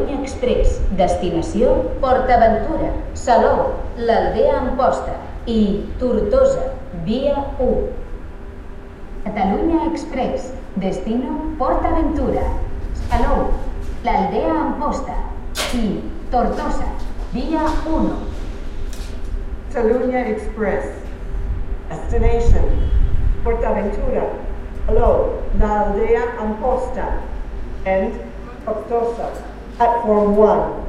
Catalunya Express, destinació PortAventura, Salou, l'Aldea Amposta i Tortosa, via 1. Catalunya Express, destino PortAventura, Salou, l'Aldea Amposta i Tortosa, via 1. Catalunya Express, destination PortAventura, Salou, l'Aldea Amposta and Tortosa, platform 1.